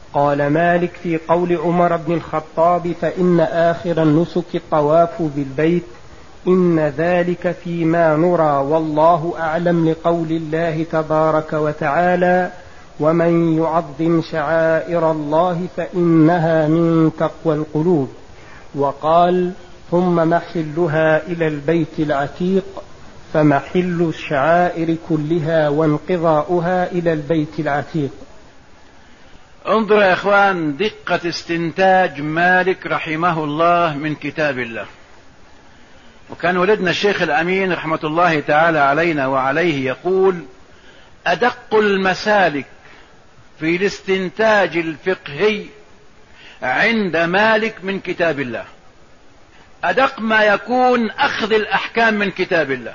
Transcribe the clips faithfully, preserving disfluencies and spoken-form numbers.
قال مالك في قول عمر بن الخطاب فإن آخر النسك الطواف بالبيت إن ذلك فيما نرى والله أعلم لقول الله تبارك وتعالى ومن يعظم شعائر الله فإنها من تقوى القلوب. وقال ثم محلها إلى البيت العتيق فمحل الشعائر كلها وانقضاؤها إلى البيت العتيق. انظر يا اخوان دقة استنتاج مالك رحمه الله من كتاب الله. وكان ولدنا الشيخ الأمين رحمة الله تعالى علينا وعليه يقول أدق المسالك في الاستنتاج الفقهي عند مالك من كتاب الله، أدق ما يكون أخذ الأحكام من كتاب الله.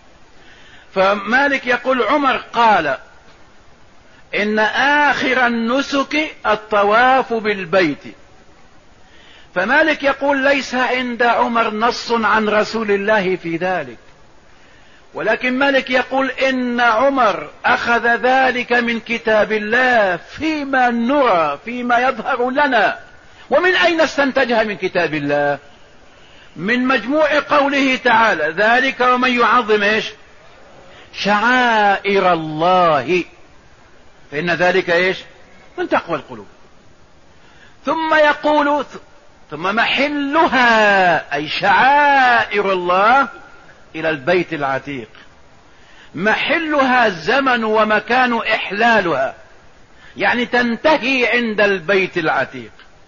فمالك يقول عمر قال إن آخر النسك الطواف بالبيت، فمالك يقول ليس عند عمر نص عن رسول الله في ذلك، ولكن مالك يقول إن عمر أخذ ذلك من كتاب الله فيما نرى فيما يظهر لنا. ومن أين استنتجها من كتاب الله؟ من مجموع قوله تعالى ذلك ومن يعظم إيش شعائر الله فإن ذلك إيش من تقوى القلوب. ثم يقول ثم محلها أي شعائر الله إلى البيت العتيق. محلها الزمن ومكان إحلالها، يعني تنتهي عند البيت العتيق.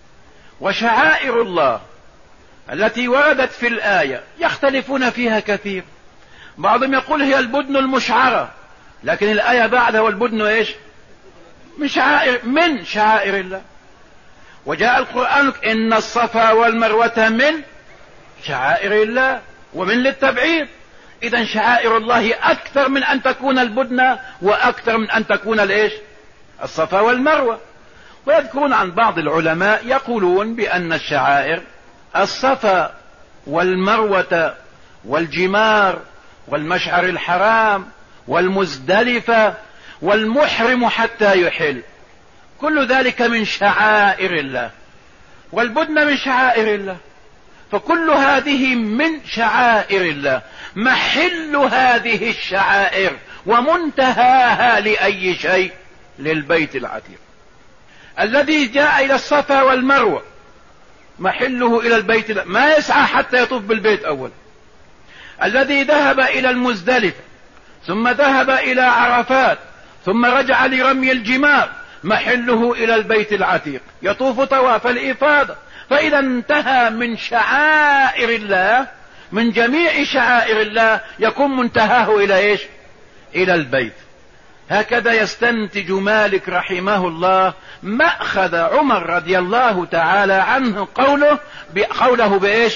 وشعائر الله التي وردت في الآية يختلفون فيها كثير. بعضهم يقول هي البدن المشعرة، لكن الآية بعدها والبدن إيش من شعائر من شعائر الله. وجاء القرآن إن الصفا والمروة من شعائر الله ومن للتبعيد. إذن شعائر الله أكثر من أن تكون البدنة وأكثر من أن تكون الإيش الصفا والمروة. ويذكرون عن بعض العلماء يقولون بأن الشعائر الصفا والمروة والجمار والمشعر الحرام والمزدلفة والمحرم حتى يحل، كل ذلك من شعائر الله، والبدن من شعائر الله. فكل هذه من شعائر الله. محل هذه الشعائر ومنتهاها لأي شيء للبيت العتيق. الذي جاء إلى الصفا والمروة محله إلى البيت، ما يسعى حتى يطوف بالبيت أول. الذي ذهب إلى المزدلفة ثم ذهب إلى عرفات ثم رجع لرمي الجمار محله إلى البيت العتيق يطوف طواف الإفاضة. فإذا انتهى من شعائر الله، من جميع شعائر الله، يكون منتهاه إلى إيش إلى البيت. هكذا يستنتج مالك رحمه الله مأخذ عمر رضي الله تعالى عنه قوله قوله بإيش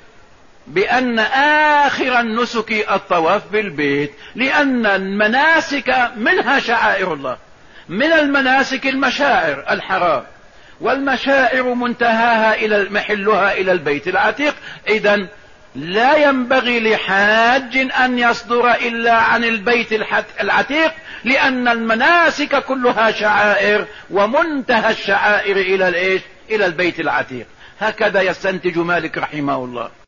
بأن آخر النسك الطواف بالبيت، لأن المناسك منها شعائر الله. من المناسك المشاعر الحرام، والمشاعر منتهاها إلى محلها إلى البيت العتيق. إذن لا ينبغي لحاج أن يصدر إلا عن البيت العتيق، لأن المناسك كلها شعائر ومنتهى الشعائر إلى الإيش إلى البيت العتيق. هكذا يستنتج مالك رحمه الله.